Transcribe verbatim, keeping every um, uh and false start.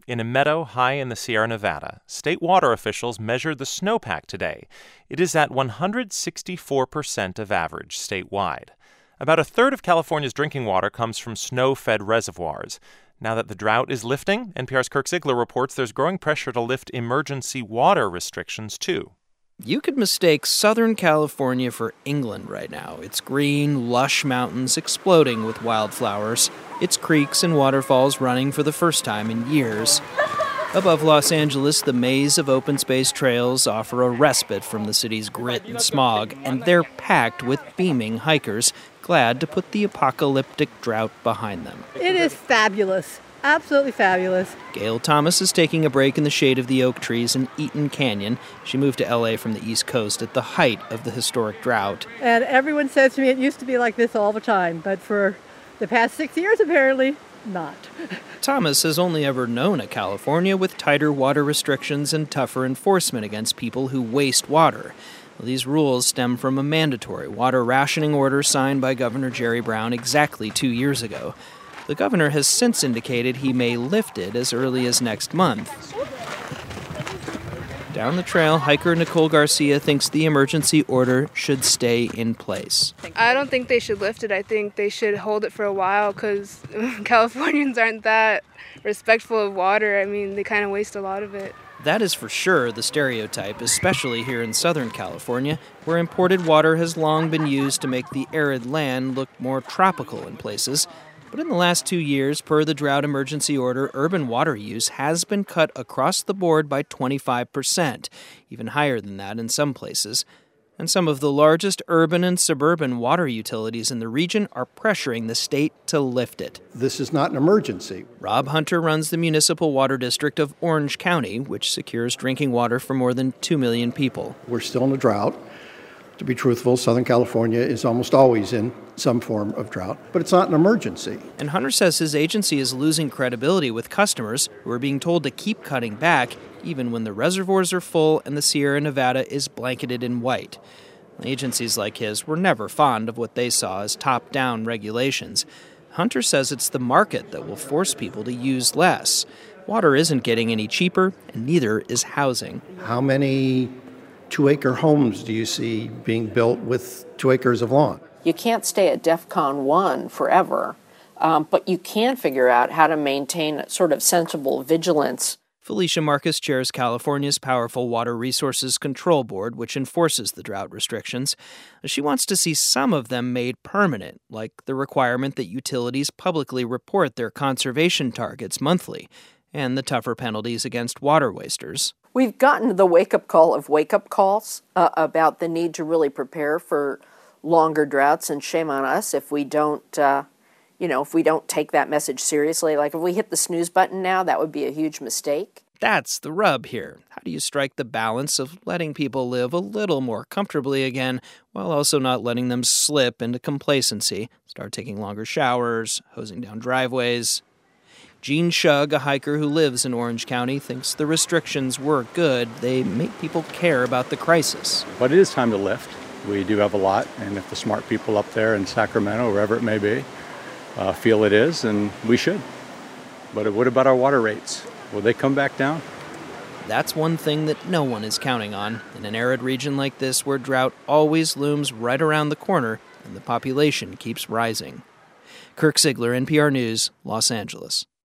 In a meadow high in the Sierra Nevada, state water officials measured the snowpack today. It is at one hundred sixty-four percent of average statewide. About a third of California's drinking water comes from snow-fed reservoirs. Now that the drought is lifting, N P R's Kirk Ziegler reports there's growing pressure to lift emergency water restrictions, too. You could mistake Southern California for England right now. Its green, lush mountains exploding with wildflowers, its creeks and waterfalls running for the first time in years. Above Los Angeles, the maze of open space trails offer a respite from the city's grit and smog, and they're packed with beaming hikers, glad to put the apocalyptic drought behind them. It is fabulous. Absolutely fabulous. Gail Thomas is taking a break in the shade of the oak trees in Eaton Canyon. She moved to L A from the East Coast at the height of the historic drought. And everyone says to me it used to be like this all the time, but for the past six years, apparently, not. Thomas has only ever known a California with tighter water restrictions and tougher enforcement against people who waste water. Well, these rules stem from a mandatory water rationing order signed by Governor Jerry Brown exactly two years ago. The governor has since indicated he may lift it as early as next month. Down the trail, hiker Nicole Garcia thinks the emergency order should stay in place. I don't think they should lift it. I think they should hold it for a while because Californians aren't that respectful of water. I mean, they kind of waste a lot of it. That is for sure the stereotype, especially here in Southern California, where imported water has long been used to make the arid land look more tropical in places. But in the last two years, per the drought emergency order, urban water use has been cut across the board by twenty-five percent, even higher than that in some places. And some of the largest urban and suburban water utilities in the region are pressuring the state to lift it. This is not an emergency. Rob Hunter runs the municipal water district of Orange County, which secures drinking water for more than two million people. We're still in a drought. To be truthful, Southern California is almost always in some form of drought, but it's not an emergency. And Hunter says his agency is losing credibility with customers who are being told to keep cutting back, even when the reservoirs are full and the Sierra Nevada is blanketed in white. Agencies like his were never fond of what they saw as top-down regulations. Hunter says it's the market that will force people to use less. Water isn't getting any cheaper, and neither is housing. How many two-acre homes do you see being built with two acres of lawn? You can't stay at DEFCON one forever, um, but you can figure out how to maintain sort of sensible vigilance. Felicia Marcus chairs California's powerful Water Resources Control Board, which enforces the drought restrictions. She wants to see some of them made permanent, like the requirement that utilities publicly report their conservation targets monthly, and the tougher penalties against water wasters. We've gotten the wake-up call of wake-up calls uh, about the need to really prepare for longer droughts, and shame on us if we don't, uh, you know, if we don't take that message seriously. Like if we hit the snooze button now, that would be a huge mistake. That's the rub here. How do you strike the balance of letting people live a little more comfortably again, while also not letting them slip into complacency, start taking longer showers, hosing down driveways? Gene Shug, a hiker who lives in Orange County, thinks the restrictions were good. They make people care about the crisis. But it is time to lift. We do have a lot, and if the smart people up there in Sacramento, wherever it may be, uh, feel it is, then we should. But what about our water rates? Will they come back down? That's one thing that no one is counting on in an arid region like this where drought always looms right around the corner and the population keeps rising. Kirk Ziegler, N P R News, Los Angeles.